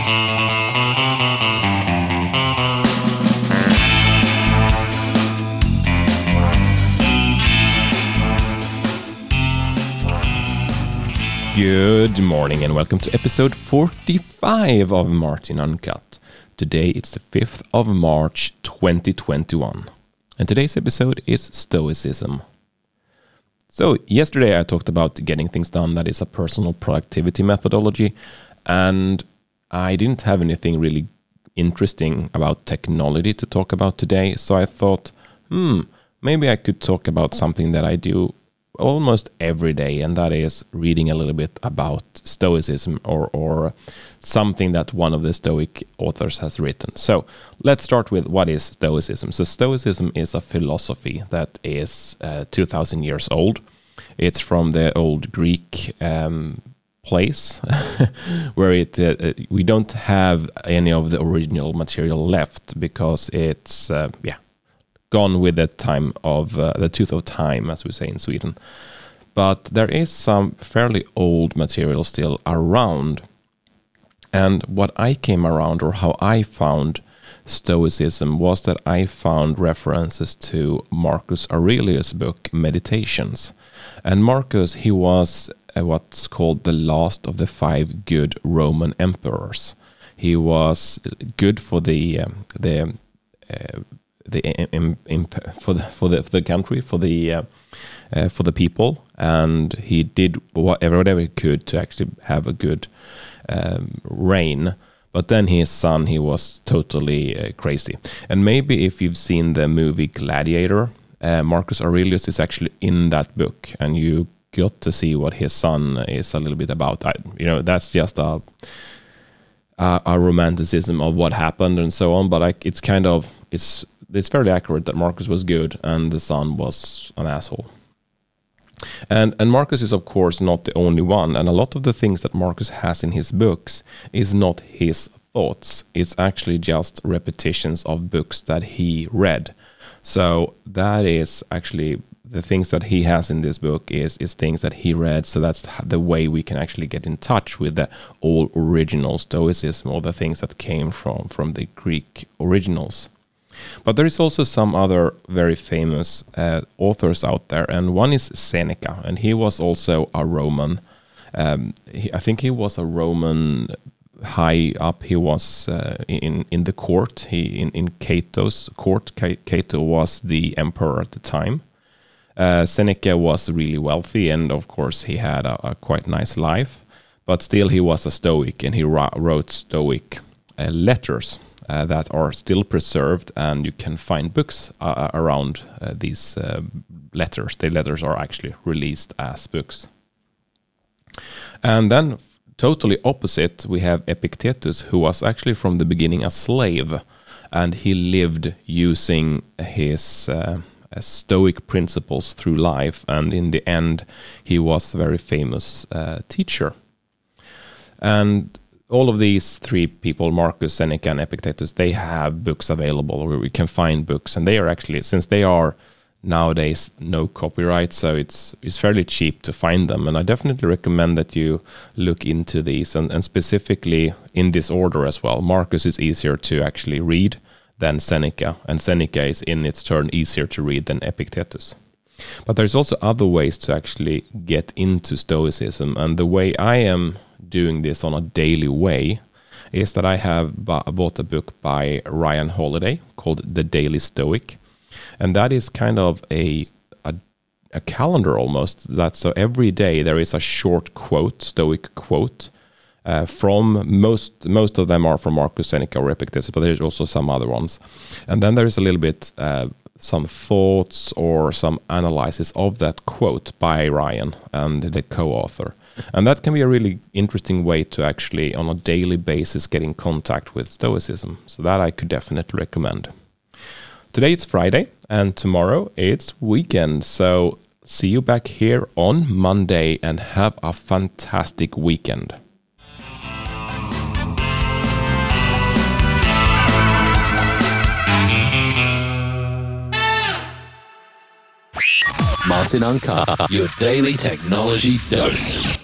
Good morning and welcome to episode 45 of Martin Uncut. Today it's the 5th of March 2021 and today's episode is Stoicism. So yesterday I talked about getting things done, that is a personal productivity methodology, and I didn't have anything really interesting about technology to talk about today, so I thought, maybe I could talk about something that I do almost every day, and that is reading a little bit about Stoicism or something that one of the Stoic authors has written. So let's start with what is Stoicism. So Stoicism is a philosophy that is 2,000 years old. It's from the old Greek place where we don't have any of the original material left because it's gone with the time of the tooth of time, as we say in Sweden. But there is some fairly old material still around. And what I came around, or how I found Stoicism, was that I found references to Marcus Aurelius' book Meditations. And Marcus, he was what's called the last of the 5 good Roman emperors. He was good for the country, for the people, and he did whatever he could to actually have a good reign. But then his son, he was totally crazy. And maybe if you've seen the movie Gladiator, Marcus Aurelius is actually in that book, and you got to see what his son is a little bit about. That's just a romanticism of what happened and so on. But it's fairly accurate that Marcus was good and the son was an asshole. And Marcus is, of course, not the only one. And a lot of the things that Marcus has in his books is not his thoughts. It's actually just repetitions of books that he read. So that is actually the things that he has in this book is things that he read. So that's the way we can actually get in touch with the all original Stoicism, or the things that came from the Greek originals. But there is also some other very famous authors out there, and one is Seneca, and he was also a Roman. I think he was a Roman high up. He was in the court. In Cato's court. Cato was the emperor at the time. Seneca was really wealthy, and of course he had a quite nice life. But still, he was a Stoic, and he wrote Stoic letters. That are still preserved, and you can find books around these letters. The letters are actually released as books. And then, totally opposite, we have Epictetus, who was actually from the beginning a slave, and he lived using his Stoic principles through life, and in the end, he was a very famous teacher. And all of these 3 people, Marcus, Seneca, and Epictetus, they have books available where we can find books. And they are actually, since they are nowadays no copyright, so it's fairly cheap to find them. And I definitely recommend that you look into these, and specifically in this order as well. Marcus is easier to actually read than Seneca, and Seneca is in its turn easier to read than Epictetus. But there's also other ways to actually get into Stoicism, and the way I am doing this on a daily way is that I have bought a book by Ryan Holiday called The Daily Stoic, and that is kind of a calendar almost. So every day there is a short quote, Stoic quote, from most of them are from Marcus, Seneca, or Epictetus, but there's also some other ones. And then there is a little bit some thoughts or some analysis of that quote by Ryan and the co-author. And that can be a really interesting way to actually, on a daily basis, get in contact with Stoicism. So that I could definitely recommend. Today it's Friday, and tomorrow it's weekend. So see you back here on Monday, and have a fantastic weekend. Martin Uncut, your daily technology dose.